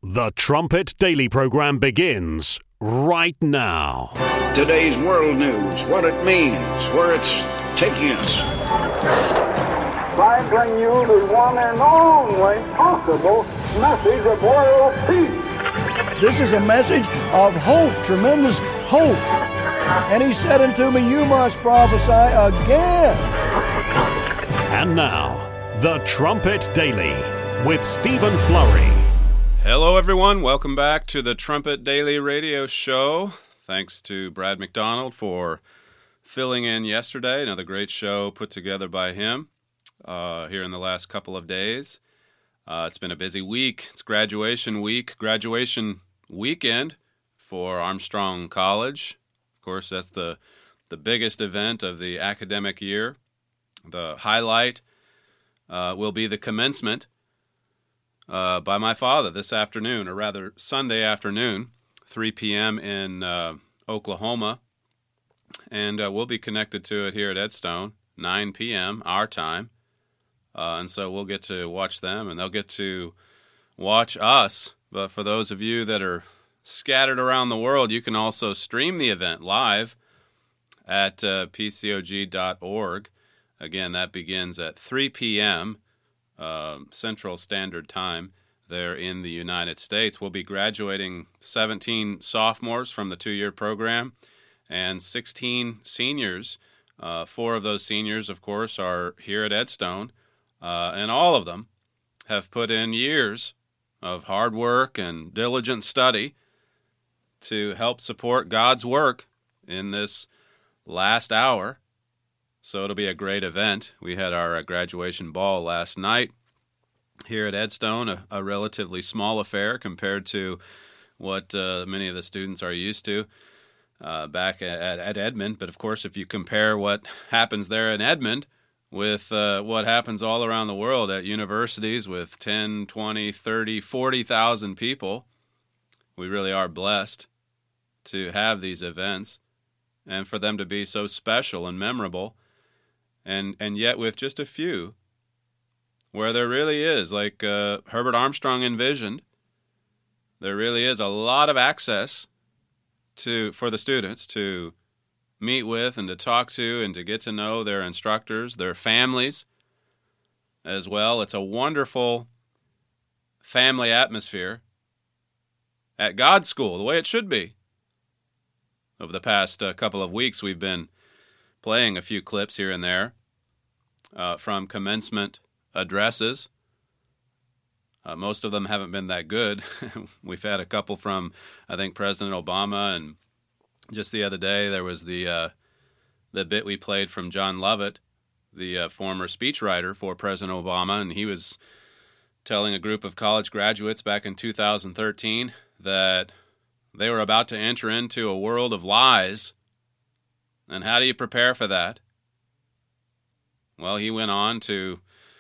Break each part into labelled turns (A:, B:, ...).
A: The Trumpet Daily program begins right now.
B: Today's world news, what it means, where it's taking us.
C: I bring you the one and only possible message of world peace.
D: This is a message of hope, tremendous hope. And he said unto me, you must prophesy again.
A: And now, The Trumpet Daily with Stephen Flurry.
E: Hello, everyone. Welcome back to the Trumpet Daily Radio Show. Thanks to Brad McDonald for filling in yesterday. Another great show put together by him here in the last couple of days. It's been a busy week. It's graduation week, graduation weekend for Armstrong College. Of course, that's the biggest event of the academic year. The highlight will be the commencement by my father this afternoon, or rather Sunday afternoon, 3 p.m. in Oklahoma. And we'll be connected to it here at Edstone, 9 p.m. our time. And so we'll get to watch them, and they'll get to watch us. But for those of you that are scattered around the world, you can also stream the event live at pcog.org. Again, that begins at 3 p.m. Central Standard Time there in the United States. We'll be graduating 17 sophomores from the two-year program and 16 seniors. 4 of those seniors, of course, are here at Edstone, and all of them have put in years of hard work and diligent study to help support God's work in this last hour. So it'll be a great event. We had our graduation ball last night here at Edstone, a relatively small affair compared to what many of the students are used to back at Edmond. But of course, if you compare what happens there in Edmond with what happens all around the world at universities with 10, 20, 30, 40,000 people, we really are blessed to have these events and for them to be so special and memorable. And yet with just a few, where there really is, like Herbert Armstrong envisioned, there really is a lot of access for the students to meet with and to talk to and to get to know their instructors, their families as well. It's a wonderful family atmosphere at God's School, the way it should be. Over the past couple of weeks, we've been playing a few clips here and there from commencement addresses. Most of them haven't been that good. We've had a couple from, I think, President Obama, and just the other day there was the bit we played from John Lovett, the former speechwriter for President Obama, and he was telling a group of college graduates back in 2013 that they were about to enter into a world of lies. And how do you prepare for that? Well, he went on to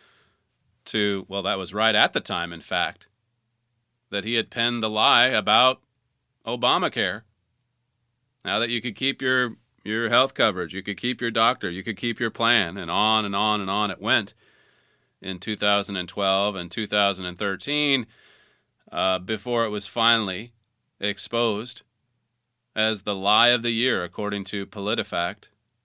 E: that was right at the time, in fact, that he had penned the lie about Obamacare. Now that you could keep your health coverage, you could keep your doctor, you could keep your plan, and on and on and on it went in 2012 and 2013 before it was finally exposed as the lie of the year, according to PolitiFact.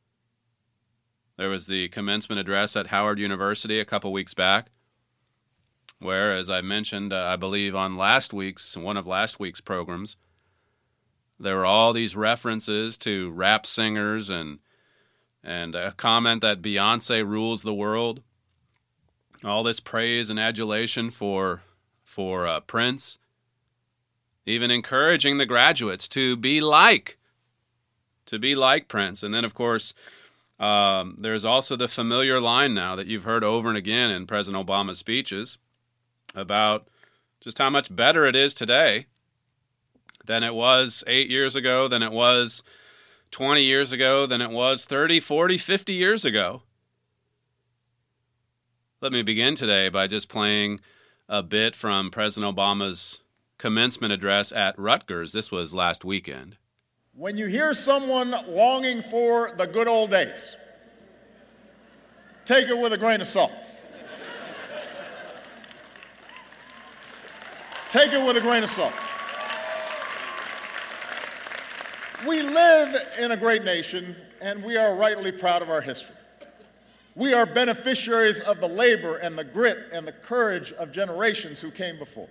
E: There was the commencement address at Howard University a couple weeks back, where, as I mentioned, I believe on one of last week's programs, there were all these references to rap singers and a comment that Beyonce rules the world. All this praise and adulation for Prince, even encouraging the graduates to be like Prince. And then, of course, there's also the familiar line now that you've heard over and again in President Obama's speeches about just how much better it is today than it was 8 years ago, than it was 20 years ago, than it was 30, 40, 50 years ago. Let me begin today by just playing a bit from President Obama's commencement address at Rutgers. This was last weekend.
F: When you hear someone longing for the good old days, take it with a grain of salt. Take it with a grain of salt. We live in a great nation, and we are rightly proud of our history. We are beneficiaries of the labor and the grit and the courage of generations who came before.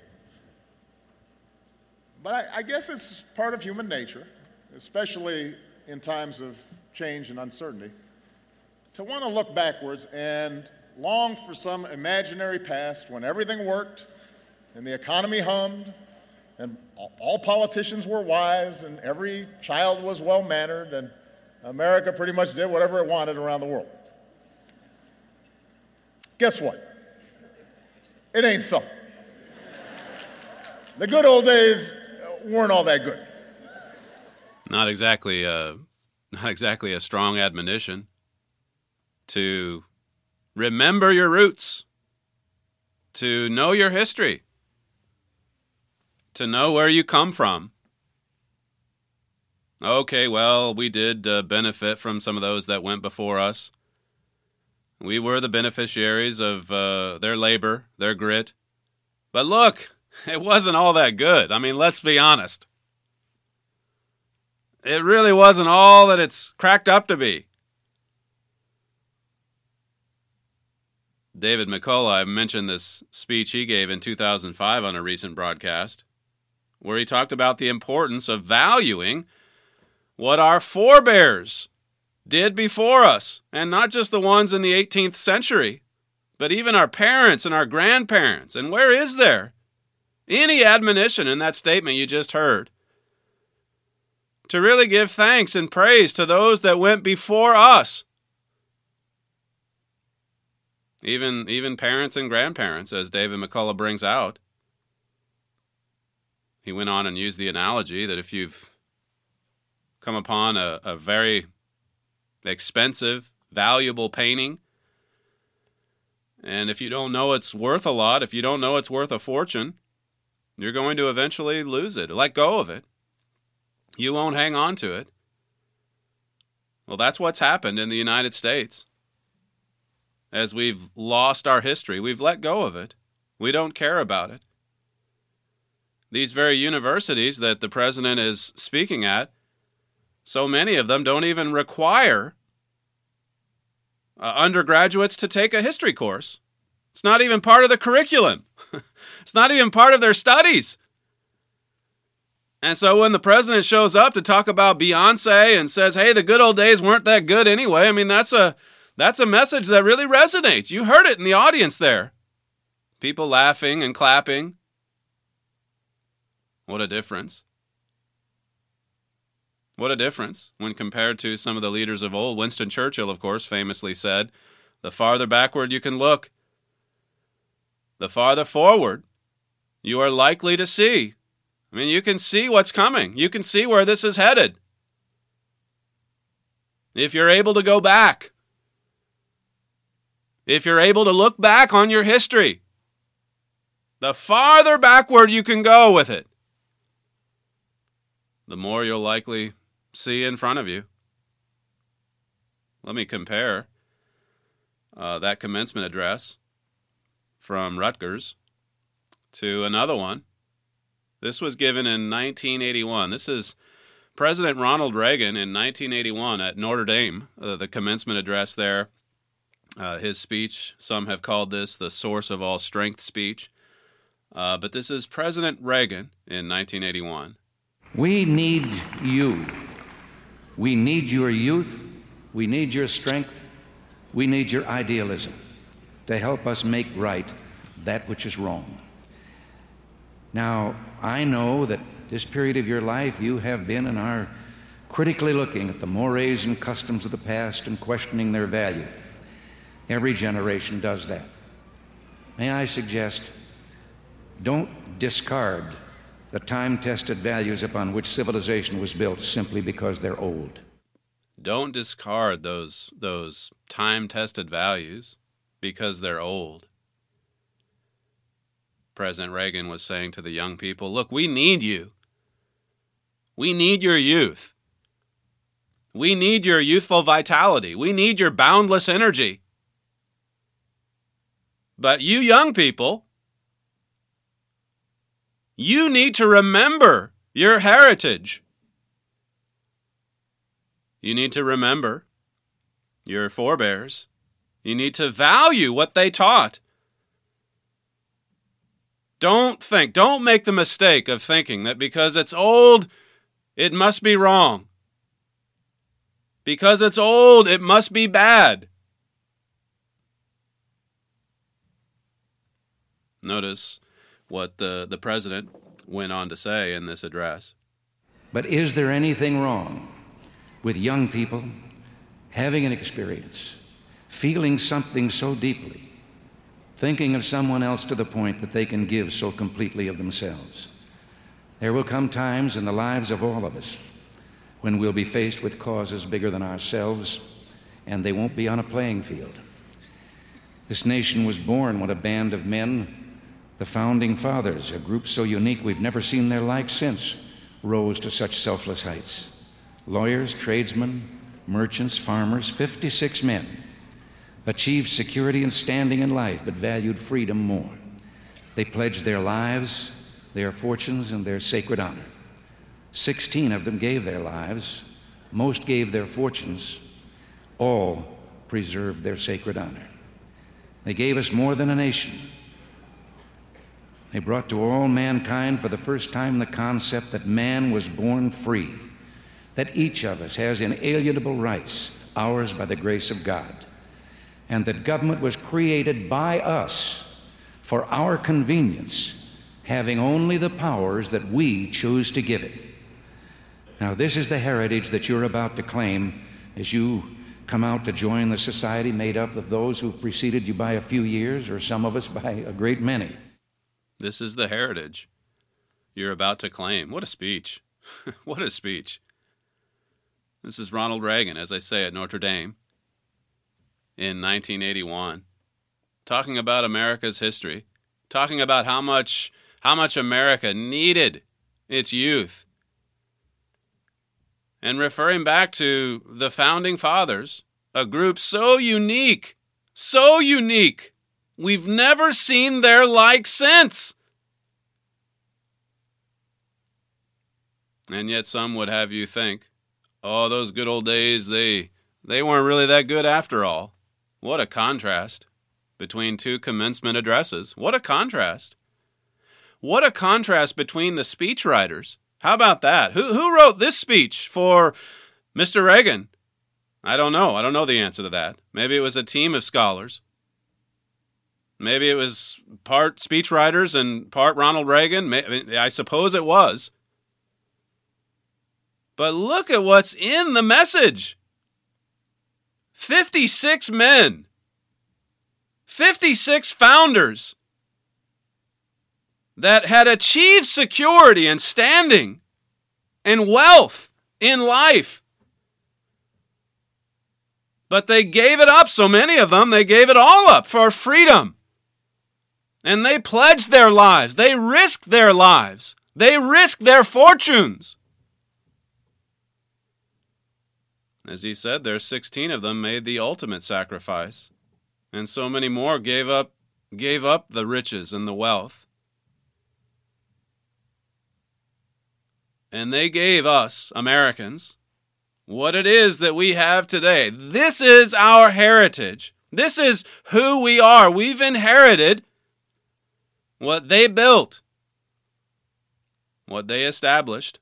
F: But I guess it's part of human nature, especially in times of change and uncertainty, to want to look backwards and long for some imaginary past when everything worked and the economy hummed and all politicians were wise and every child was well-mannered and America pretty much did whatever it wanted around the world. Guess what? It ain't so. The good old days weren't all that good.
E: Not exactly a strong admonition to remember your roots, to know your history, to know where you come from. Okay, well, we did benefit from some of those that went before us. We were the beneficiaries of their labor, their grit. But look, it wasn't all that good. I mean, let's be honest. It really wasn't all that it's cracked up to be. David McCullough mentioned this speech he gave in 2005 on a recent broadcast, where he talked about the importance of valuing what our forebears did before us, and not just the ones in the 18th century, but even our parents and our grandparents. And where is there any admonition in that statement you just heard to really give thanks and praise to those that went before us? Even parents and grandparents, as David McCullough brings out. He went on and used the analogy that if you've come upon a very expensive, valuable painting, and if you don't know it's worth a lot, if you don't know it's worth a fortune, you're going to eventually lose it, let go of it. You won't hang on to it. Well, that's what's happened in the United States. As we've lost our history, we've let go of it. We don't care about it. These very universities that the president is speaking at, so many of them don't even require undergraduates to take a history course. It's not even part of the curriculum. It's not even part of their studies. And so when the president shows up to talk about Beyonce and says, hey, the good old days weren't that good anyway, I mean, that's a message that really resonates. You heard it in the audience there. People laughing and clapping. What a difference. What a difference when compared to some of the leaders of old. Winston Churchill, of course, famously said, the farther backward you can look, the farther forward you are likely to see. I mean, you can see what's coming. You can see where this is headed. If you're able to go back, if you're able to look back on your history, the farther backward you can go with it, the more you'll likely see in front of you. Let me compare that commencement address from Rutgers to another one. This was given in 1981. This is President Ronald Reagan in 1981 at Notre Dame, the commencement address there. His speech, some have called this the source of all strength speech. But this is President Reagan in 1981.
G: We need you. We need your youth. We need your strength. We need your idealism to help us make right that which is wrong. Now, I know that this period of your life you have been and are critically looking at the mores and customs of the past and questioning their value. Every generation does that. May I suggest, don't discard the time-tested values upon which civilization was built simply because they're old.
E: Don't discard those time-tested values because they're old. President Reagan was saying to the young people, look, we need you. We need your youth. We need your youthful vitality. We need your boundless energy. But you young people, You need to remember your heritage. You need to remember your forebears. You need to value what they taught. Don't make the mistake of thinking that because it's old, it must be wrong. Because it's old, it must be bad. Notice what the president went on to say in this address.
G: But is there anything wrong with young people having an experience, feeling something so deeply, thinking of someone else to the point that they can give so completely of themselves? There will come times in the lives of all of us when we'll be faced with causes bigger than ourselves, and they won't be on a playing field. This nation was born when a band of men, the Founding Fathers, a group so unique we've never seen their like since, rose to such selfless heights. Lawyers, tradesmen, merchants, farmers, 56 men achieved security and standing in life, but valued freedom more. They pledged their lives, their fortunes, and their sacred honor. 16 of them gave their lives, most gave their fortunes, all preserved their sacred honor. They gave us more than a nation. They brought to all mankind for the first time the concept that man was born free, that each of us has inalienable rights, ours by the grace of God, and that government was created by us for our convenience, having only the powers that we choose to give it. Now, this is the heritage that you're about to claim as you come out to join the society made up of those who've preceded you by a few years, or some of us by a great many.
E: This is the heritage you're about to claim. What a speech. What a speech. This is Ronald Reagan, as I say, at Notre Dame in 1981, talking about America's history, talking about how much America needed its youth, and referring back to the Founding Fathers, a group so unique, we've never seen their like since. And yet some would have you think, oh, those good old days, they weren't really that good after all. What a contrast between two commencement addresses. What a contrast. What a contrast between the speechwriters. How about that? Who wrote this speech for Mr. Reagan? I don't know. I don't know the answer to that. Maybe it was a team of scholars. Maybe it was part speechwriters and part Ronald Reagan. I suppose it was. But look at what's in the message. 56 men. 56 founders that had achieved security and standing and wealth in life. But they gave it up, so many of them, they gave it all up for freedom. And they pledged their lives. They risked their lives. They risked their fortunes. As he said, there's 16 of them made the ultimate sacrifice. And so many more gave up the riches and the wealth. And they gave us, Americans, what it is that we have today. This is our heritage. This is who we are. We've inherited what they built, what they established.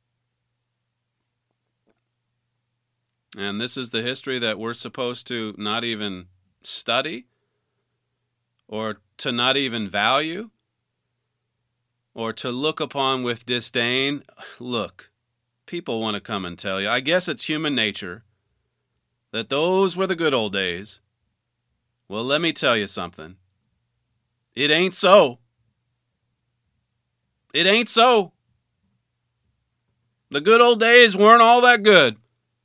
E: And this is the history that we're supposed to not even study, or to not even value, or to look upon with disdain. Look, people want to come and tell you, I guess it's human nature, that those were the good old days. Well, let me tell you something. It ain't so. It ain't so. The good old days weren't all that good.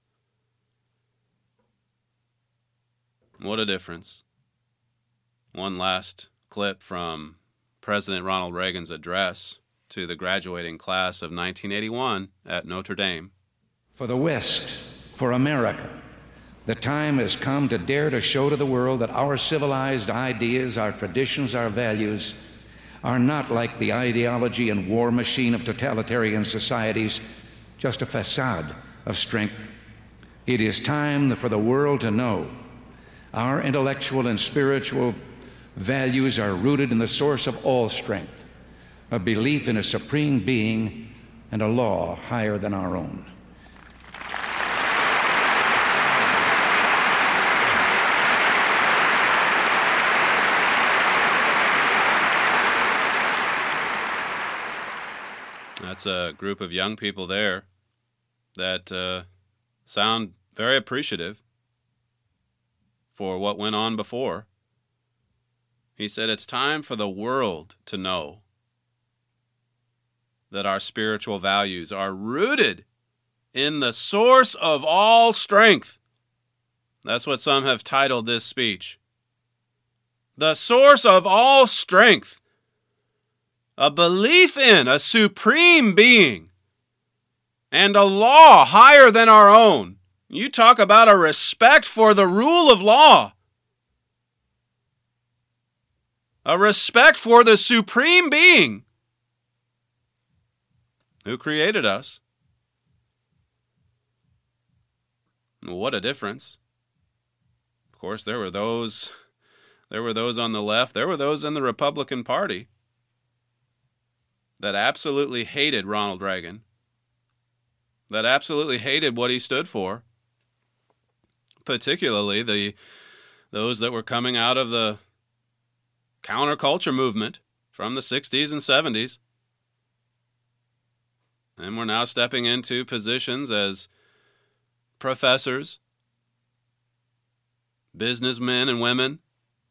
E: What a difference. One last clip from President Ronald Reagan's address to the graduating class of 1981 at Notre Dame.
G: For the West, for America, the time has come to dare to show to the world that our civilized ideas, our traditions, our values are not, like the ideology and war machine of totalitarian societies, just a facade of strength. It is time for the world to know our intellectual and spiritual values are rooted in the source of all strength, a belief in a supreme being and a law higher than our own.
E: That's a group of young people there that sound very appreciative for what went on before. He said it's time for the world to know that our spiritual values are rooted in the source of all strength. That's what some have titled this speech. The source of all strength. A belief in a supreme being and a law higher than our own. You talk about a respect for the rule of law. A respect for the supreme being who created us. What a difference. Of course, there were those on the left, there were those in the Republican Party that absolutely hated Ronald Reagan, that absolutely hated what he stood for, particularly those that were coming out of the counterculture movement from the 60s and 70s, and we're now stepping into positions as professors, businessmen and women,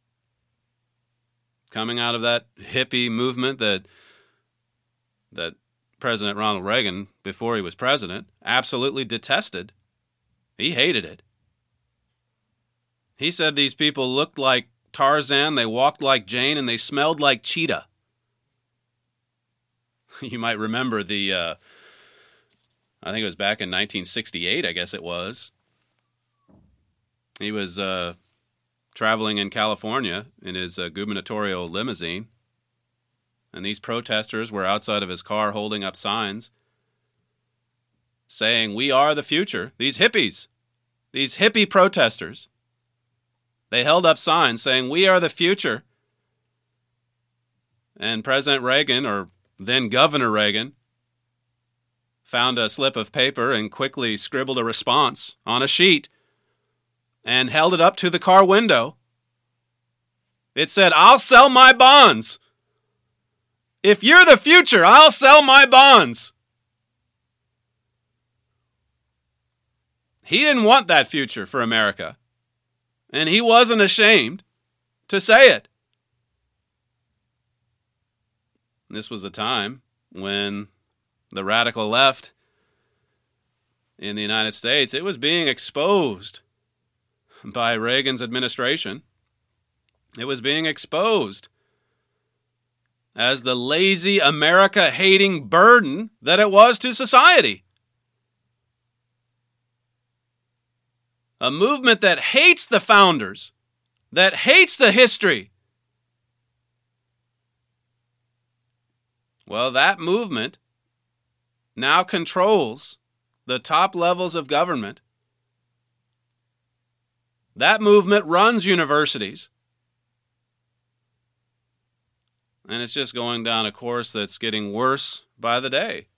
E: coming out of that hippie movement that President Ronald Reagan, before he was president, absolutely detested. He hated it. He said these people looked like Tarzan, they walked like Jane, and they smelled like cheetah. You might remember I think it was back in 1968, I guess it was. He was traveling in California in his gubernatorial limousine, and these protesters were outside of his car holding up signs saying, "We are the future." These hippies, these hippie protesters, they held up signs saying, "We are the future." And President Reagan, or then Governor Reagan, found a slip of paper and quickly scribbled a response on a sheet and held it up to the car window. It said, "I'll sell my bonds. If you're the future, I'll sell my bonds." He didn't want that future for America, and he wasn't ashamed to say it. This was a time when the radical left in the United States, it was being exposed by Reagan's administration. It was being exposed as the lazy, America-hating burden that it was to society. A movement that hates the founders, that hates the history. Well, that movement now controls the top levels of government. That movement runs universities. And it's just going down a course that's getting worse by the day.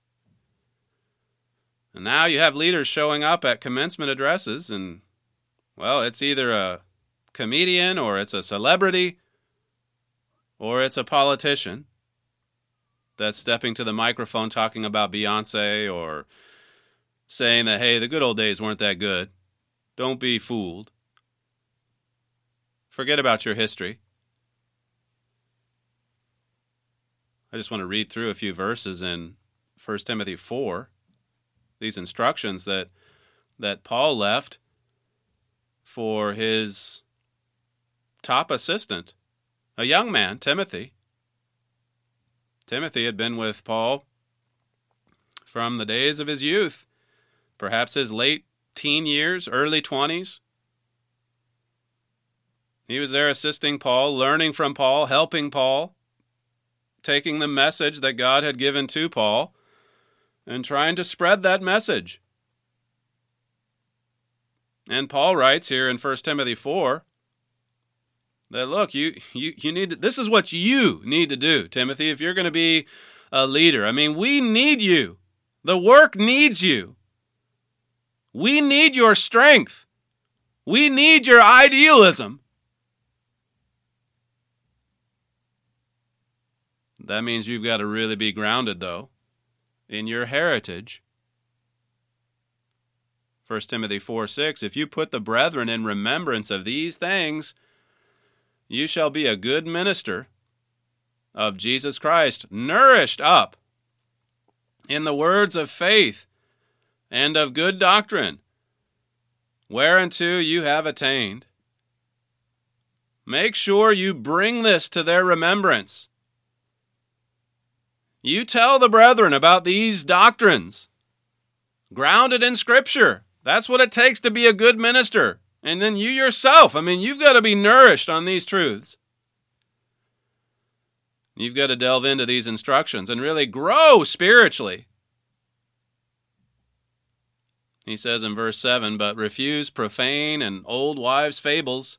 E: And now you have leaders showing up at commencement addresses, and, well, it's either a comedian or it's a celebrity or it's a politician that's stepping to the microphone talking about Beyonce or saying that, hey, the good old days weren't that good. Don't be fooled. Forget about your history. I just want to read through a few verses in 1 Timothy 4, these instructions that Paul left for his top assistant, a young man, Timothy. Timothy had been with Paul from the days of his youth, perhaps his late teen years, early 20s. He was there assisting Paul, learning from Paul, helping Paul. taking the message that God had given to Paul and trying to spread that message. And Paul writes here in 1 Timothy 4 that, look, you need to, this is what you need to do, Timothy, if you're going to be a leader. I mean, we need you. The work needs you. We need your strength. We need your idealism. That means you've got to really be grounded, though, in your heritage. 1 Timothy 4:6, if you put the brethren in remembrance of these things, you shall be a good minister of Jesus Christ, nourished up in the words of faith and of good doctrine, whereunto you have attained. Make sure you bring this to their remembrance. You tell the brethren about these doctrines, grounded in Scripture. That's what it takes to be a good minister. And then you yourself, you've got to be nourished on these truths. You've got to delve into these instructions and really grow spiritually. He says in verse 7, but refuse profane and old wives' fables,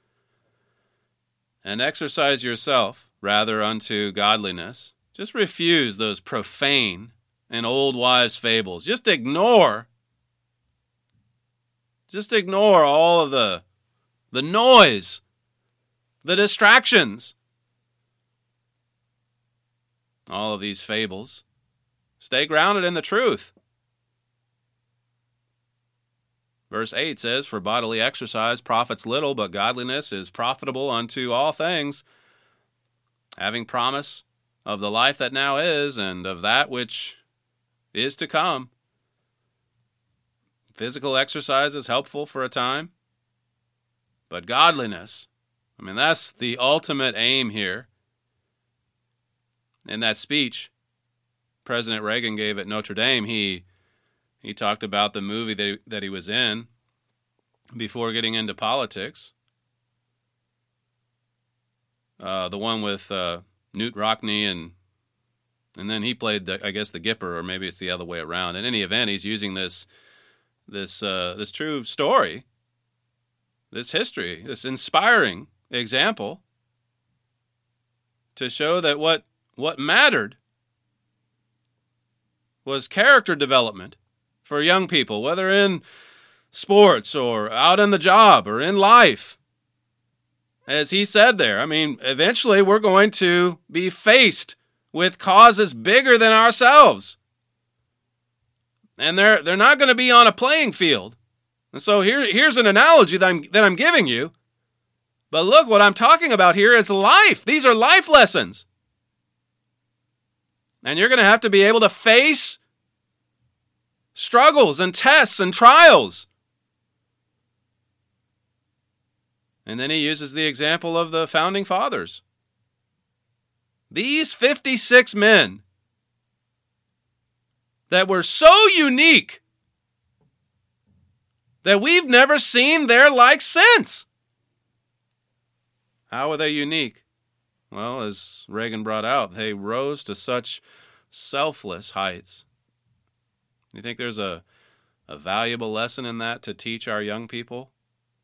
E: and exercise yourself rather unto godliness. Just refuse those profane and old wives' fables. Just ignore all of the noise, the distractions, all of these fables. Stay grounded in the truth. Verse 8 says, for bodily exercise profits little, but godliness is profitable unto all things, having promise of the life that now is and of that which is to come. Physical exercise is helpful for a time, but godliness, that's the ultimate aim here. In that speech President Reagan gave at Notre Dame, he talked about the movie that he was in before getting into politics. The one with Knute Rockne, and then he played the Gipper, or maybe it's the other way around. In any event, he's using this true story, this history, this inspiring example to show that what mattered was character development for young people, whether in sports or out on the job or in life. As he said there, eventually we're going to be faced with causes bigger than ourselves. And they're not going to be on a playing field. And so here's an analogy that I'm giving you. But look, what I'm talking about here is life. These are life lessons. And you're going to have to be able to face struggles and tests and trials. And then he uses the example of the founding fathers. These 56 men that were so unique that we've never seen their like since. How are they unique? Well, as Reagan brought out, they rose to such selfless heights. You think there's a valuable lesson in that to teach our young people?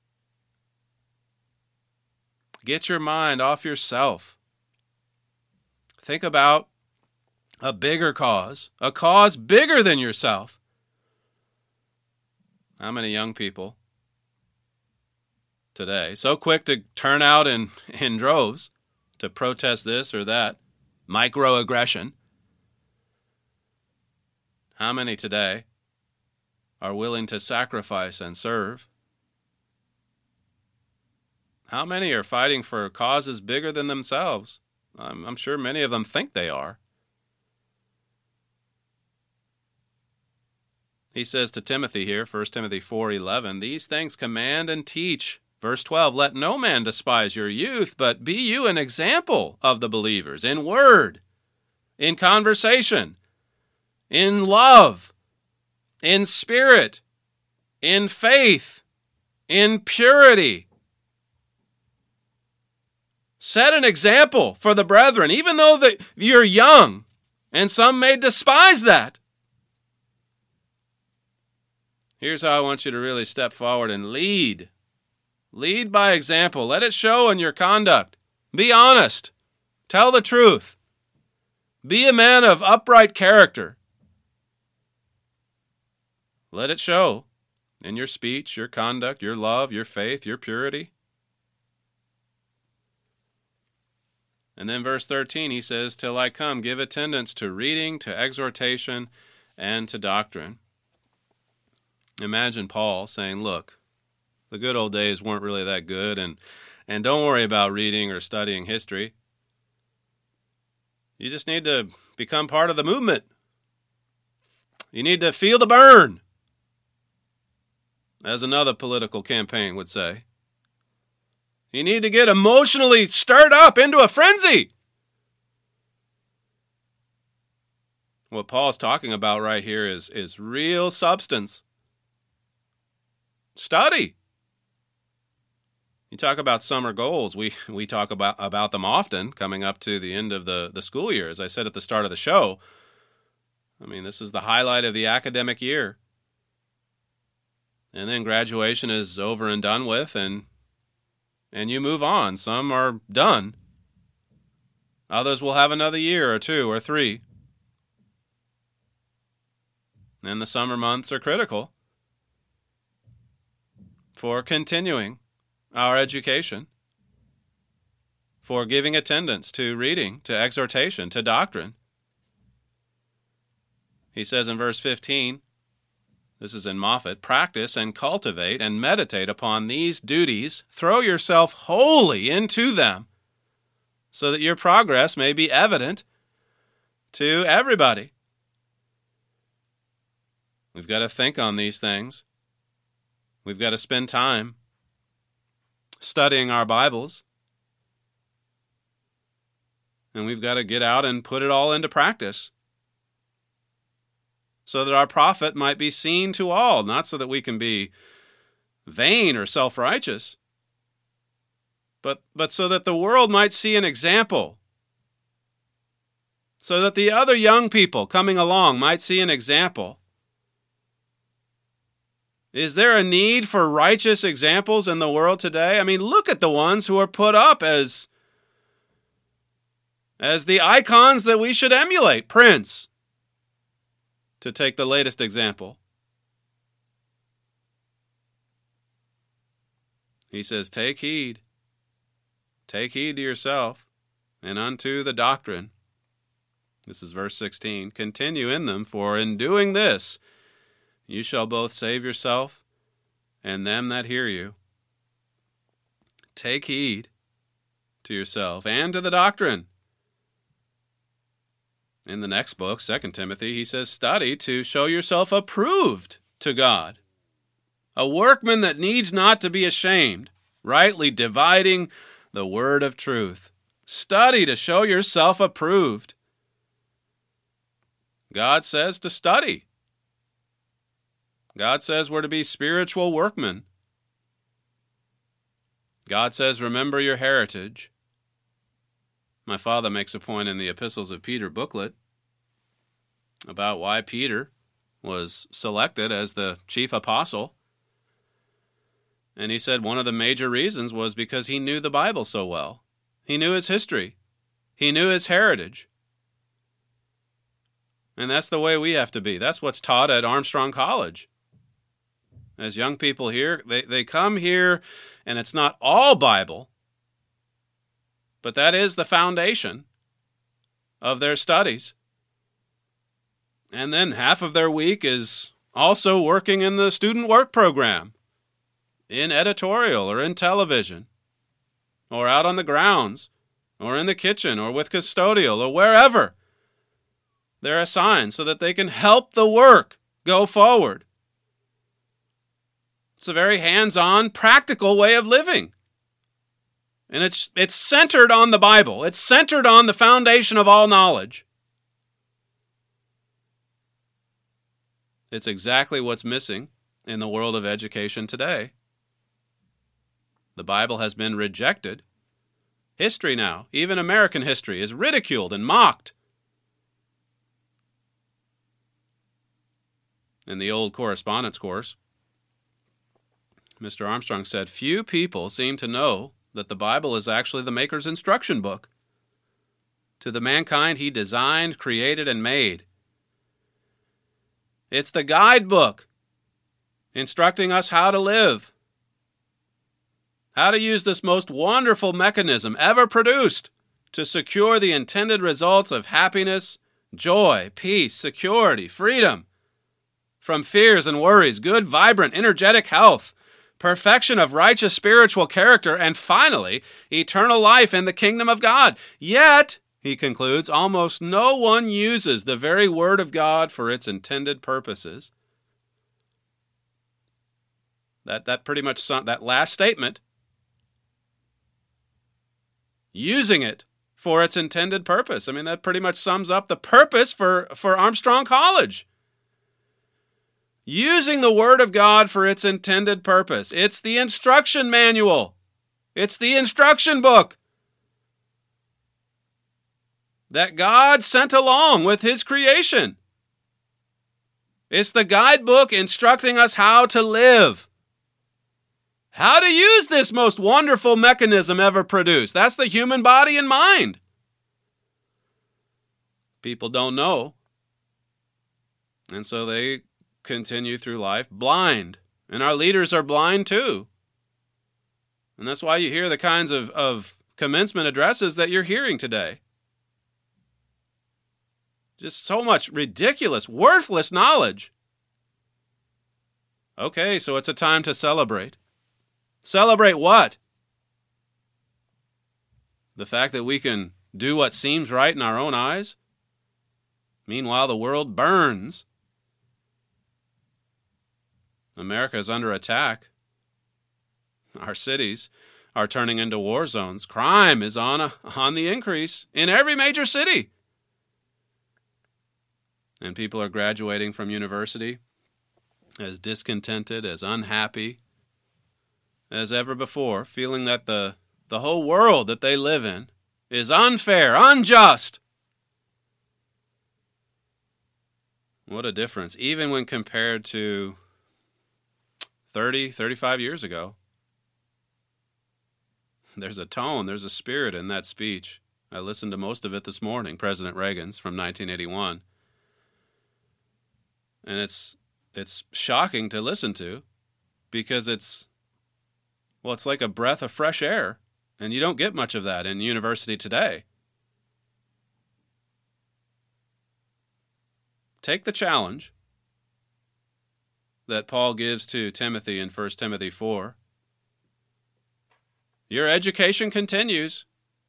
E: Get your mind off yourself. Think about a bigger cause, a cause bigger than yourself. How many young people today so quick to turn out in droves to protest this or that microaggression? How many today are willing to sacrifice and serve? How many are fighting for causes bigger than themselves? I'm sure many of them think they are. He says to Timothy here, 1 Timothy 4:11, these things command and teach. Verse 12, let no man despise your youth, but be you an example of the believers in word, in conversation, in love, in spirit, in faith, in purity. Set an example for the brethren, even though you're young, and some may despise that. Here's how I want you to really step forward and lead. Lead by example. Let it show in your conduct. Be honest. Tell the truth. Be a man of upright character. Let it show in your speech, your conduct, your love, your faith, your purity. And then verse 13, he says, "Till I come, give attendance to reading, to exhortation, and to doctrine." Imagine Paul saying, look, the good old days weren't really that good, and don't worry about reading or studying history. You just need to become part of the movement. You need to feel the burn, as another political campaign would say. You need to get emotionally stirred up into a frenzy. What Paul's talking about right here is real substance. Study. You talk about summer goals. We talk about them often coming up to the end of the school year. As I said at the start of the show, I mean, this is the highlight of the academic year. And then graduation is over and done with, and you move on. Some are done. Others will have another year or 2 or 3. And the summer months are critical for continuing our education, for giving attendance to reading, to exhortation, to doctrine. He says in verse 15, this is in Moffat, "Practice and cultivate and meditate upon these duties. Throw yourself wholly into them, so that your progress may be evident to everybody." We've got to think on these things. We've got to spend time studying our Bibles. And we've got to get out and put it all into practice, so that our profit might be seen to all, not so that we can be vain or self-righteous, but so that the world might see an example, so that the other young people coming along might see an example. Is there a need for righteous examples in the world today? I mean, look at the ones who are put up as the icons that we should emulate. Prince, to take the latest example. He says, take heed. Take heed to yourself and unto the doctrine. This is verse 16. "Continue in them, for in doing this, you shall both save yourself and them that hear you." Take heed to yourself and to the doctrine. In the next book, 2 Timothy, he says, "Study to show yourself approved to God, a workman that needs not to be ashamed, rightly dividing the word of truth." Study to show yourself approved. God says to study. God says we're to be spiritual workmen. God says, remember your heritage. My father makes a point in the Epistles of Peter booklet about why Peter was selected as the chief apostle. And he said one of the major reasons was because he knew the Bible so well. He knew his history. He knew his heritage. And that's the way we have to be. That's what's taught at Armstrong College. As young people here, they come here, and it's not all Bible, but that is the foundation of their studies. And then half of their week is also working in the student work program, in editorial or in television, or out on the grounds, or in the kitchen, or with custodial, or wherever they're assigned, so that they can help the work go forward. It's a very hands-on, practical way of living. And it's centered on the Bible. It's centered on the foundation of all knowledge. It's exactly what's missing in the world of education today. The Bible has been rejected History now, even American history, is ridiculed and mocked. In the old correspondence course, Mr. Armstrong said, few people seem to know that the Bible is actually the Maker's instruction book to the mankind he designed, created, and made. It's the guidebook instructing us how to live, how to use this most wonderful mechanism ever produced to secure the intended results of happiness, joy, peace, security, freedom from fears and worries, good, vibrant, energetic health, perfection of righteous spiritual character, and finally, eternal life in the kingdom of God. Yet, he concludes, almost no one uses the very word of God for its intended purposes. That pretty much that last statement, using it for its intended purpose. I mean, that pretty much sums up the purpose for Armstrong College. Using the Word of God for its intended purpose. It's the instruction manual. It's the instruction book that God sent along with His creation. It's the guidebook instructing us how to live, how to use this most wonderful mechanism ever produced. That's the human body and mind. People don't know, and so they continue through life blind, and our leaders are blind too. And that's why you hear the kinds of commencement addresses that you're hearing today. Just so much ridiculous, worthless knowledge. Okay, so it's a time to celebrate. Celebrate what? The fact that we can do what seems right in our own eyes? Meanwhile, the world burns. America is under attack. Our cities are turning into war zones. Crime is on the increase in every major city. And people are graduating from university as discontented, as unhappy as ever before, feeling that the whole world that they live in is unfair, unjust. What a difference, even when compared to 30, 35 years ago. There's a tone, there's a spirit in that speech. I listened to most of it this morning, President Reagan's from 1981. And it's shocking to listen to because it's like a breath of fresh air, and you don't get much of that in university today. Take the challenge that Paul gives to Timothy in 1 Timothy 4. Your education continues.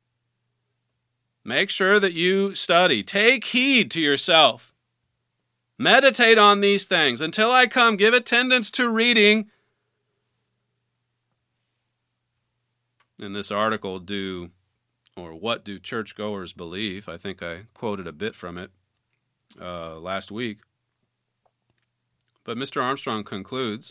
E: Make sure that you study. Take heed to yourself. Meditate on these things. Until I come, give attendance to reading. In this article, what do churchgoers believe? I think I quoted a bit from it last week. But Mr. Armstrong concludes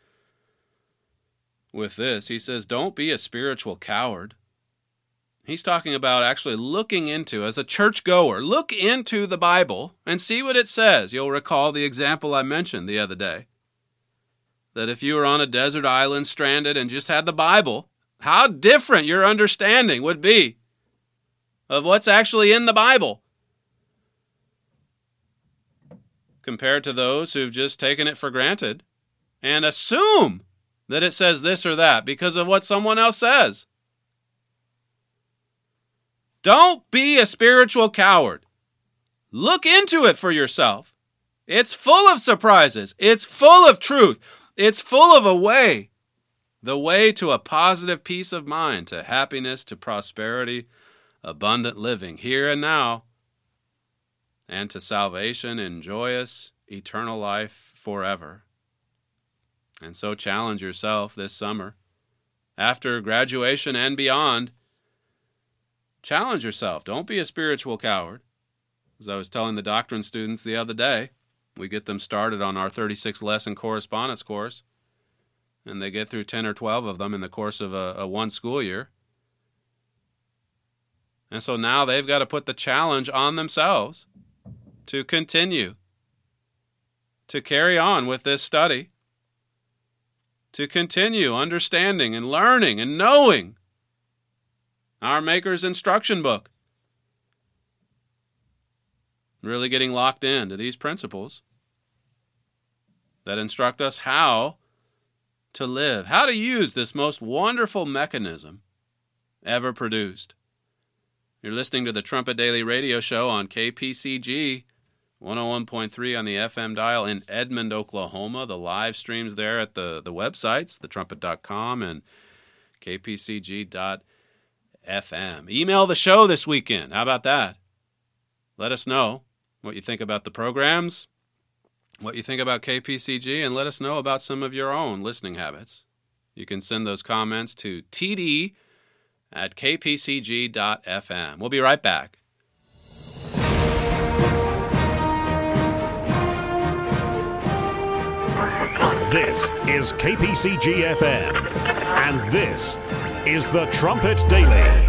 E: with this. He says, don't be a spiritual coward. He's talking about actually looking into, as a churchgoer, look into the Bible and see what it says. You'll recall the example I mentioned the other day. That if you were on a desert island stranded and just had the Bible, how different your understanding would be of what's actually in the Bible compared to those who've just taken it for granted and assume that it says this or that because of what someone else says. Don't be a spiritual coward. Look into it for yourself. It's full of surprises. It's full of truth. It's full of a way. The way to a positive peace of mind, to happiness, to prosperity, abundant living here and now, and to salvation and joyous eternal life forever. And so challenge yourself this summer. After graduation and beyond, challenge yourself. Don't be a spiritual coward. As I was telling the doctrine students the other day, we get them started on our 36-lesson correspondence course, and they get through 10 or 12 of them in the course of a one school year. And so now they've got to put the challenge on themselves to continue, to carry on with this study, to continue understanding and learning and knowing our Maker's instruction book. Really getting locked into these principles that instruct us how to live, how to use this most wonderful mechanism ever produced. You're listening to the Trumpet Daily Radio Show on KPCG 101.3 on the FM dial in Edmond, Oklahoma. The live streams there at the websites, thetrumpet.com and kpcg.fm. Email the show this weekend. How about that? Let us know what you think about the programs, what you think about KPCG, and let us know about some of your own listening habits. You can send those comments to td@kpcg.fm. We'll be right back.
A: This is KPCG-FM, and this is the Trumpet Daily.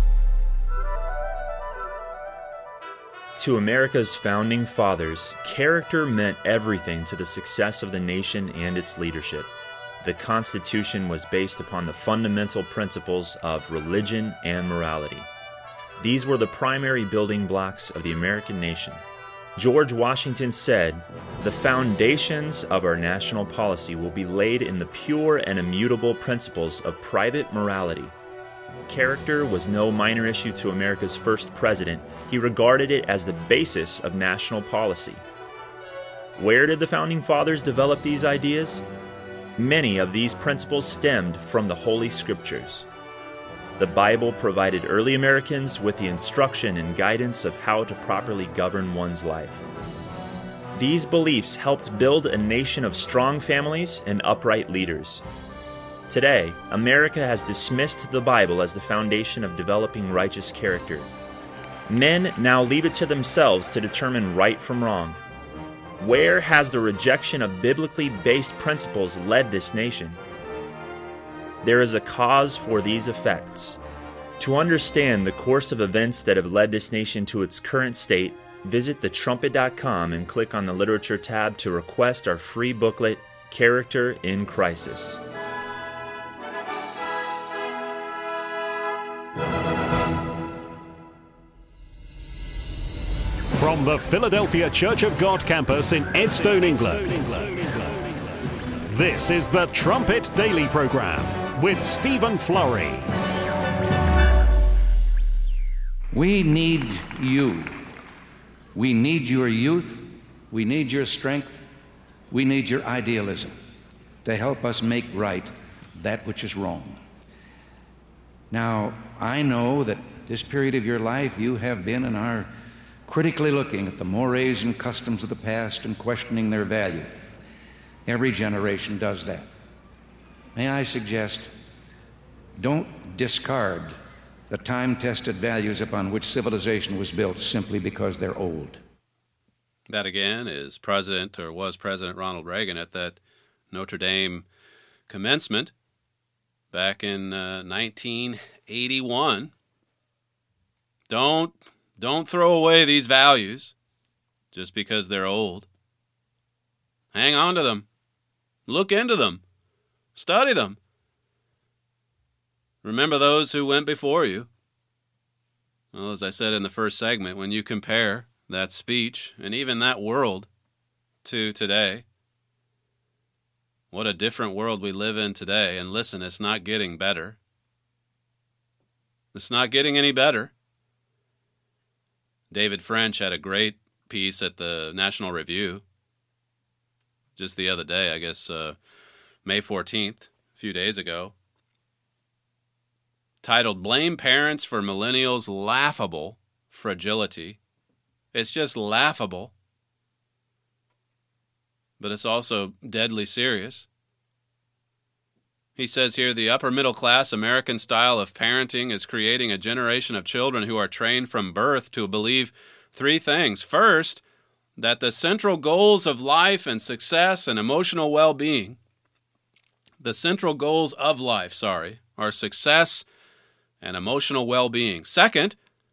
H: To America's founding fathers, character meant everything to the success of the nation and its leadership. The Constitution was based upon the fundamental principles of religion and morality. These were the primary building blocks of the American nation. George Washington said, "The foundations of our national policy will be laid in the pure and immutable principles of private morality." Character was no minor issue to America's first president. He regarded it as the basis of national policy. Where did the Founding Fathers develop these ideas? Many of these principles stemmed from the Holy Scriptures. The Bible provided early Americans with the instruction and guidance of how to properly govern one's life. These beliefs helped build a nation of strong families and upright leaders. Today, America has dismissed the Bible as the foundation of developing righteous character. Men now leave it to themselves to determine right from wrong. Where has the rejection of biblically based principles led this nation? There is a cause for these effects. To understand the course of events that have led this nation to its current state, visit thetrumpet.com and click on the Literature tab to request our free booklet, Character in Crisis.
A: From the Philadelphia Church of God campus in Edstone, England, this is the Trumpet Daily Program with Stephen Flurry.
G: We need you. We need your youth. We need your strength. We need your idealism to help us make right that which is wrong. Now, I know that this period of your life you have been and are critically looking at the mores and customs of the past and questioning their value. Every generation does that. May I suggest, don't discard the time-tested values upon which civilization was built simply because they're old.
E: That again is was President Ronald Reagan at that Notre Dame commencement back in 1981. Don't throw away these values just because they're old. Hang on to them. Look into them. Study them. Remember those who went before you. Well, as I said in the first segment, when you compare that speech and even that world to today, what a different world we live in today. And listen, it's not getting better. It's not getting any better. David French had a great piece at the National Review just the other day, I guess May 14th, a few days ago, titled "Blame Parents for Millennials' Laughable Fragility." It's just laughable, but it's also deadly serious. He says here, the upper middle class American style of parenting is creating a generation of children who are trained from birth to believe three things. First, that the central goals of life and success and emotional well-being, are success and emotional well-being. Second,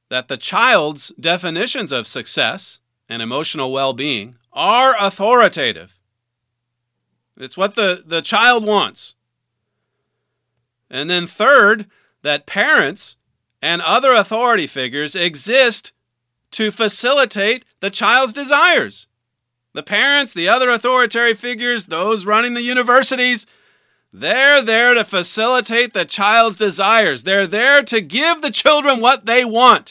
E: that the child's definitions of success and emotional well-being are authoritative. It's what the child wants. And then third, that parents and other authority figures exist to facilitate the child's desires. The parents, the other authoritarian figures, those running the universities, they're there to facilitate the child's desires. They're there to give the children what they want.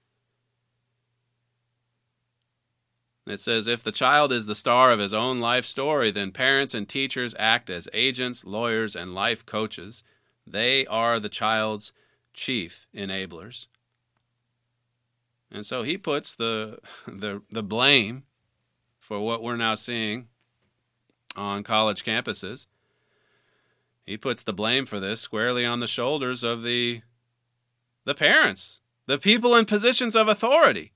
E: It says, if the child is the star of his own life story, then parents and teachers act as agents, lawyers, and life coaches. They are the child's chief enablers. And so he puts the blame for what we're now seeing on college campuses. He puts the blame for this squarely on the shoulders of the parents, the people in positions of authority.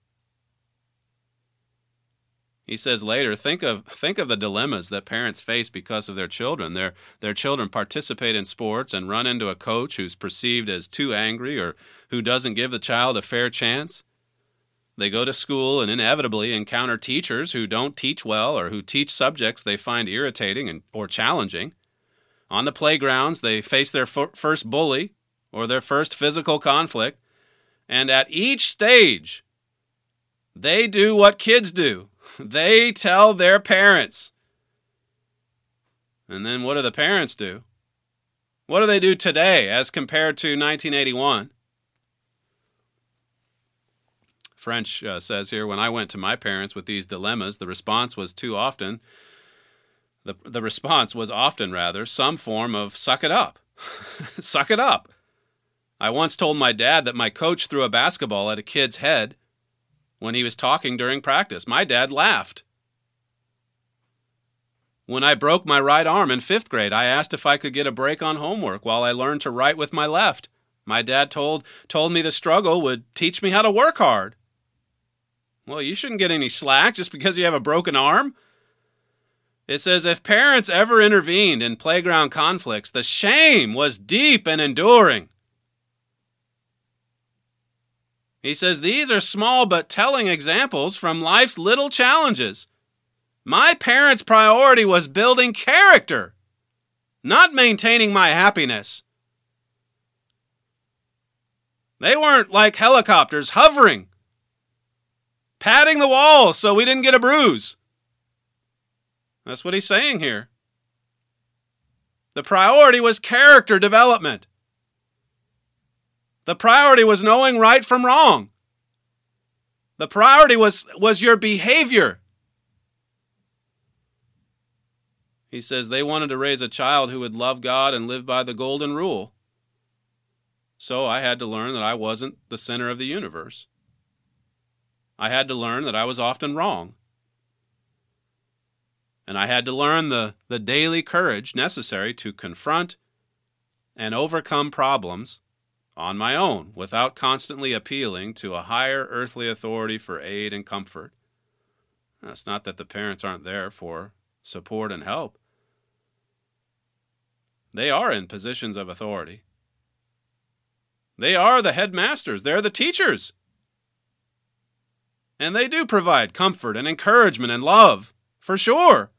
E: He says later, think of the dilemmas that parents face because of their children. Their children participate in sports and run into a coach who's perceived as too angry or who doesn't give the child a fair chance. They go to school and inevitably encounter teachers who don't teach well or who teach subjects they find irritating or challenging. On the playgrounds, they face their first bully or their first physical conflict. And at each stage, they do what kids do. They tell their parents. And then what do the parents do? What do they do today as compared to 1981? French says here, when I went to my parents with these dilemmas, the response was often some form of suck it up. Suck it up. I once told my dad that my coach threw a basketball at a kid's head when he was talking during practice. My dad laughed. When I broke my right arm in 5th grade, I asked if I could get a break on homework while I learned to write with my left. My dad told me the struggle would teach me how to work hard. Well, you shouldn't get any slack just because you have a broken arm. It says, if parents ever intervened in playground conflicts, the shame was deep and enduring. He says, these are small but telling examples from life's little challenges. My parents' priority was building character, not maintaining my happiness. They weren't like helicopters hovering, patting the walls so we didn't get a bruise. That's what he's saying here. The priority was character development. The priority was knowing right from wrong. The priority was your behavior. He says they wanted to raise a child who would love God and live by the golden rule. So I had to learn that I wasn't the center of the universe. I had to learn that I was often wrong. And I had to learn the daily courage necessary to confront and overcome problems on my own without constantly appealing to a higher earthly authority for aid and comfort. Now, it's not that the parents aren't there for support and help. They are in positions of authority. They are the headmasters. They're the teachers. And they do provide comfort and encouragement and love, for sure.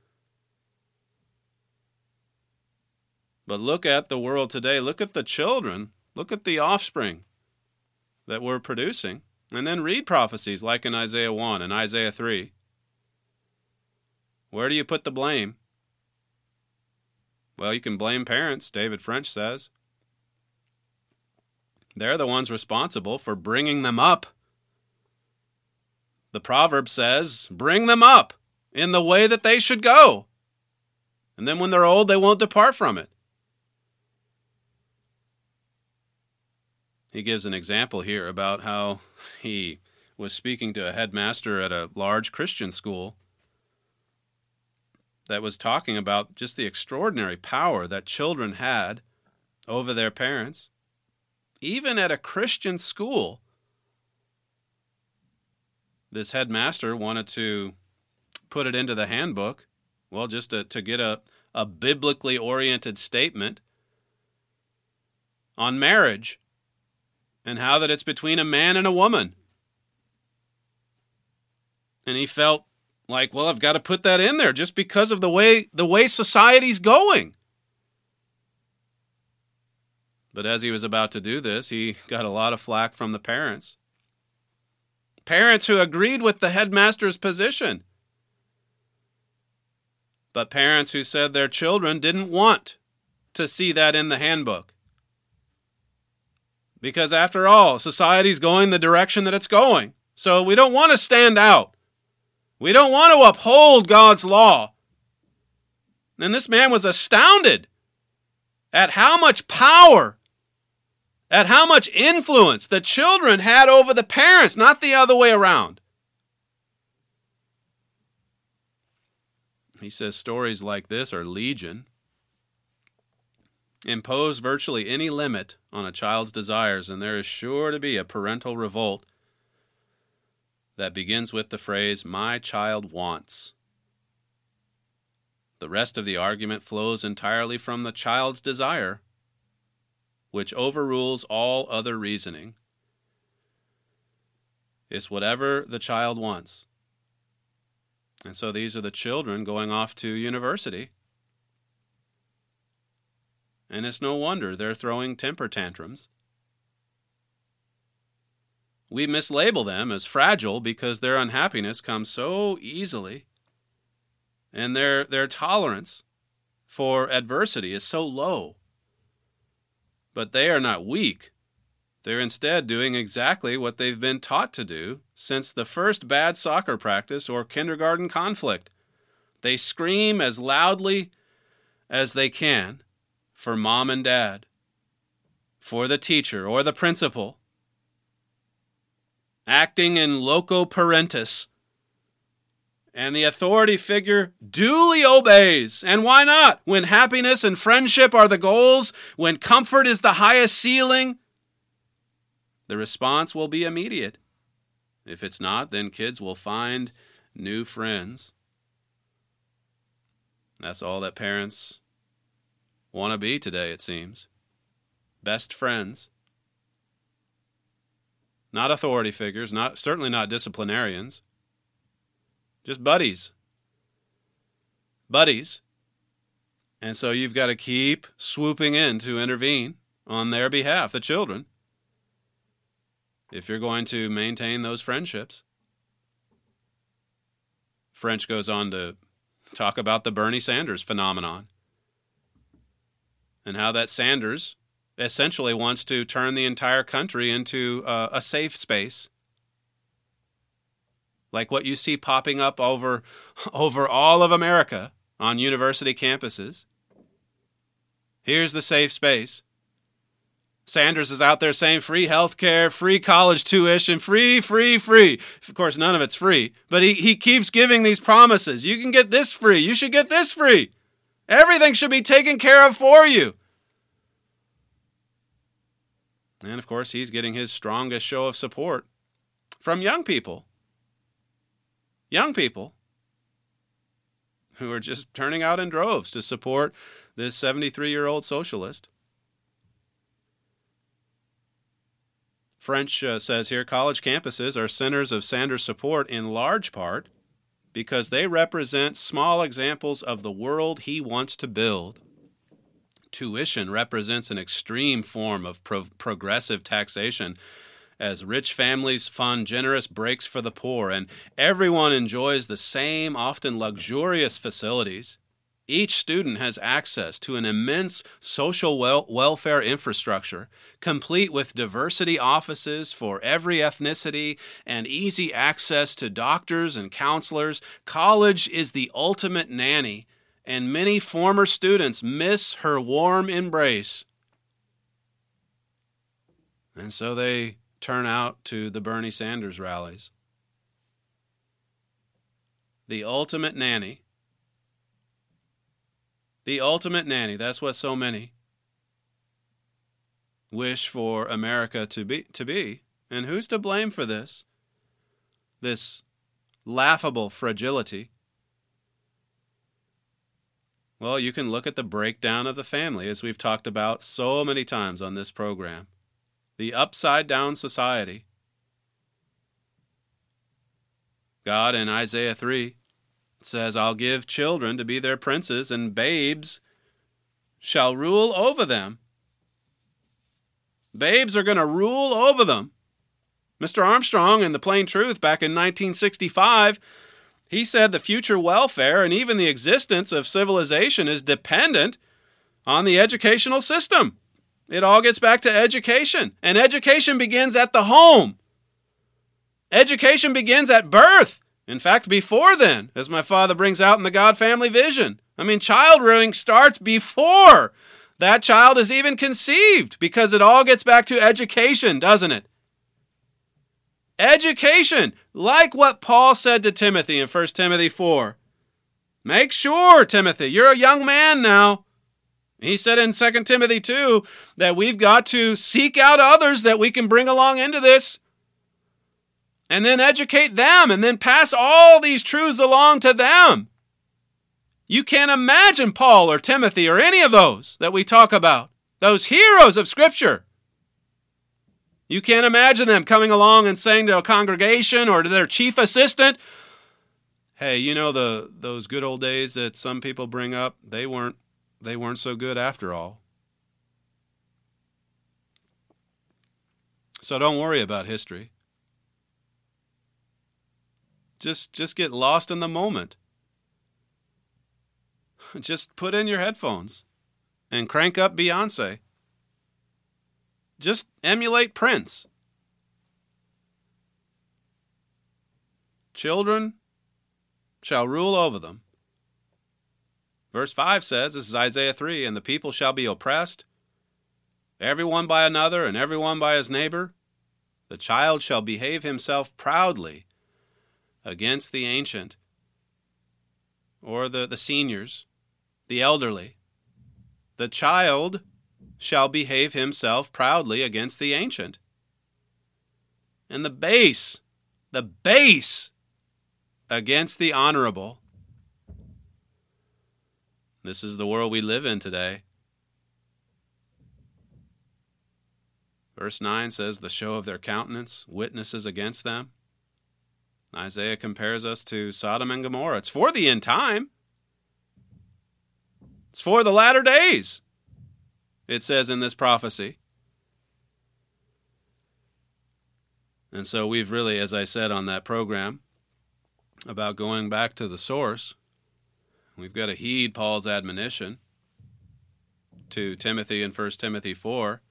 E: But look at the world today. Look at the children. Look at the offspring that we're producing. And then read prophecies like in Isaiah 1 and Isaiah 3. Where do you put the blame? Well, you can blame parents, David French says. They're the ones responsible for bringing them up. The proverb says, bring them up in the way that they should go. And then when they're old, they won't depart from it. He gives an example here about how he was speaking to a headmaster at a large Christian school that was talking about just the extraordinary power that children had over their parents. Even at a Christian school, this headmaster wanted to put it into the handbook, well, just to get a biblically oriented statement on marriage and how that it's between a man and a woman. And he felt like, well, I've got to put that in there just because of the way society's going. But as he was about to do this, he got a lot of flack from the parents. Parents who agreed with the headmaster's position. But parents who said their children didn't want to see that in the handbook. Because after all, society's going the direction that it's going. So we don't want to stand out. We don't want to uphold God's law. And this man was astounded at how much power, at how much influence the children had over the parents, not the other way around. He says stories like this are legion. Impose virtually any limit on a child's desires, and there is sure to be a parental revolt that begins with the phrase, "My child wants." The rest of the argument flows entirely from the child's desire, which overrules all other reasoning. It's whatever the child wants. And so these are the children going off to university. And it's no wonder they're throwing temper tantrums. We mislabel them as fragile because their unhappiness comes so easily, and their tolerance for adversity is so low. But they are not weak. They're instead doing exactly what they've been taught to do since the first bad soccer practice or kindergarten conflict. They scream as loudly as they can for mom and dad, for the teacher or the principal, acting in loco parentis. And the authority figure duly obeys. And why not? When happiness and friendship are the goals, when comfort is the highest ceiling, the response will be immediate. If it's not, then kids will find new friends. That's all that parents want to be today, it seems. Best friends. Not authority figures, certainly not disciplinarians. Just buddies. Buddies. And so you've got to keep swooping in to intervene on their behalf, the children, if you're going to maintain those friendships. French goes on to talk about the Bernie Sanders phenomenon and how that Sanders essentially wants to turn the entire country into a safe space, like what you see popping up over all of America on university campuses. Here's the safe space. Sanders is out there saying free health care, free college tuition, free. Of course, none of it's free, but he keeps giving these promises. You can get this free. You should get this free. Everything should be taken care of for you. And of course, he's getting his strongest show of support from young people. Young people who are just turning out in droves to support this 73-year-old socialist. French says here, college campuses are centers of Sanders' support in large part because they represent small examples of the world he wants to build. Tuition represents an extreme form of progressive taxation as rich families fund generous breaks for the poor, and everyone enjoys the same, often luxurious facilities. Each student has access to an immense social welfare infrastructure, complete with diversity offices for every ethnicity and easy access to doctors and counselors. College is the ultimate nanny, and many former students miss her warm embrace. And so they turn out to the Bernie Sanders rallies. The ultimate nanny. The ultimate nanny, that's what so many wish for America to be. And who's to blame for this? This laughable fragility. Well, you can look at the breakdown of the family, as we've talked about so many times on this program. The upside-down society. God in Isaiah 3 says, I'll give children to be their princes, and babes shall rule over them. Babes are going to rule over them. Mr. Armstrong, in The Plain Truth back in 1965, he said the future welfare and even the existence of civilization is dependent on the educational system. It all gets back to education, and education begins at the home. Education begins at birth. In fact, before then, as my father brings out in the God Family Vision. I mean, child rearing starts before that child is even conceived, because it all gets back to education, doesn't it? Education, like what Paul said to Timothy in 1 Timothy 4. Make sure, Timothy, you're a young man now. He said in 2 Timothy 2 that we've got to seek out others that we can bring along into this, and then educate them, and then pass all these truths along to them. You can't imagine Paul or Timothy or any of those that we talk about, those heroes of Scripture. You can't imagine them coming along and saying to a congregation or to their chief assistant, hey, you know those good old days that some people bring up, they weren't so good after all. So don't worry about history. Just get lost in the moment. Just put in your headphones and crank up Beyonce. Just emulate Prince. Children shall rule over them. Verse 5 says, this is Isaiah 3, and the people shall be oppressed, everyone by another and everyone by his neighbor. The child shall behave himself proudly against the ancient, or the seniors, the elderly. The child shall behave himself proudly against the ancient. And the base against the honorable. This is the world we live in today. Verse 9 says, the show of their countenance witnesses against them. Isaiah compares us to Sodom and Gomorrah. It's for the end time. It's for the latter days, it says in this prophecy. And so we've really, as I said on that program, about going back to the source, we've got to heed Paul's admonition to Timothy in 1 Timothy 4,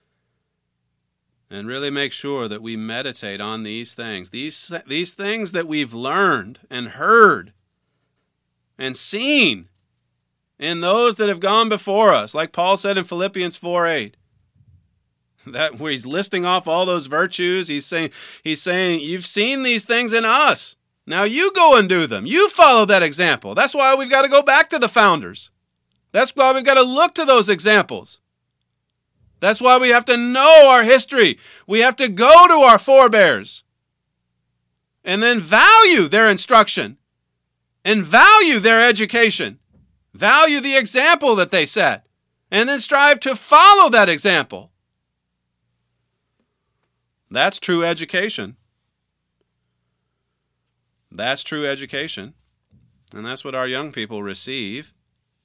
E: and really make sure that we meditate on these things. These things that we've learned and heard and seen in those that have gone before us, like Paul said in Philippians 4:8. That where he's listing off all those virtues, he's saying, you've seen these things in us. Now you go and do them. You follow that example. That's why we've got to go back to the founders. That's why we've got to look to those examples. That's why we have to know our history. We have to go to our forebears and then value their instruction and value their education. Value the example that they set and then strive to follow that example. That's true education. That's true education. And that's what our young people receive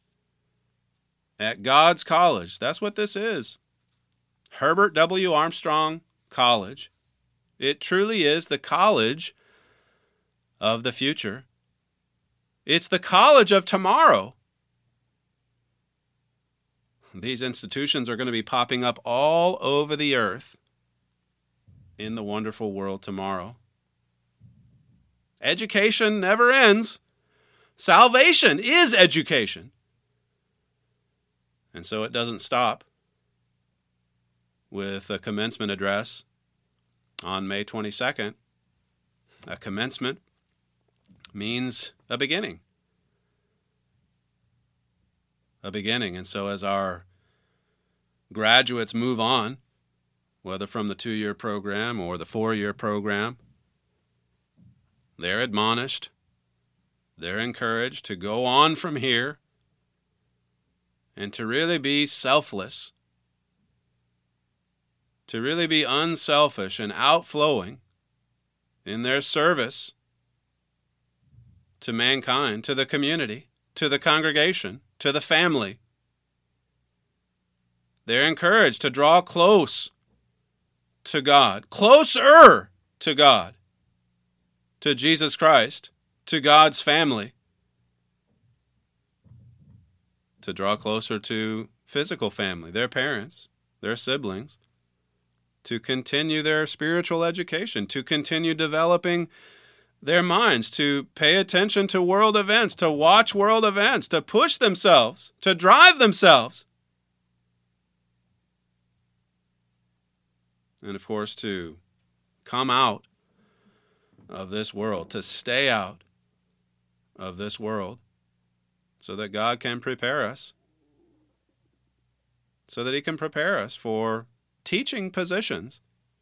E: at God's College. That's what this is. Herbert W. Armstrong College. It truly is the college of the future. It's the college of tomorrow. These institutions are going to be popping up all over the earth in the wonderful world tomorrow. Education never ends. Salvation is education. And so it doesn't stop with a commencement address on May 22nd. A commencement means a beginning. A beginning. And so as our graduates move on, whether from the 2-year program or the 4-year program, they're admonished, they're encouraged to go on from here and to really be selfless, to really be unselfish and outflowing in their service to mankind, to the community, to the congregation, to the family. They're encouraged to draw close to God, closer to God, to Jesus Christ, to God's family, to draw closer to physical family, their parents, their siblings, to continue their spiritual education, to continue developing their minds, to pay attention to world events, to watch world events, to push themselves, to drive themselves. And of course, to come out of this world, to stay out of this world, so that God can prepare us, so that He can prepare us for teaching positions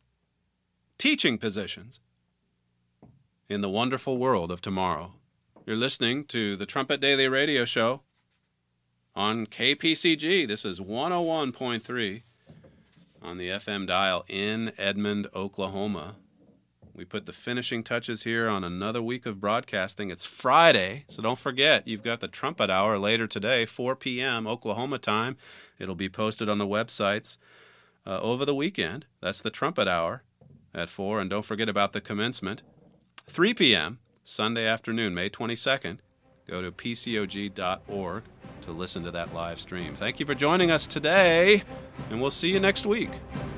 E: in the wonderful world of tomorrow. You're listening to the Trumpet Daily Radio Show on KPCG. This is 101.3 on the FM dial in Edmond, Oklahoma. We put the finishing touches here on another week of broadcasting. It's Friday, so don't forget, you've got the Trumpet Hour later today, 4 p.m. Oklahoma time. It'll be posted on the websites over the weekend. That's the Trumpet Hour at 4, and don't forget about the commencement. 3 p.m. Sunday afternoon, May 22nd. Go to pcog.org to listen to that live stream. Thank you for joining us today, and we'll see you next week.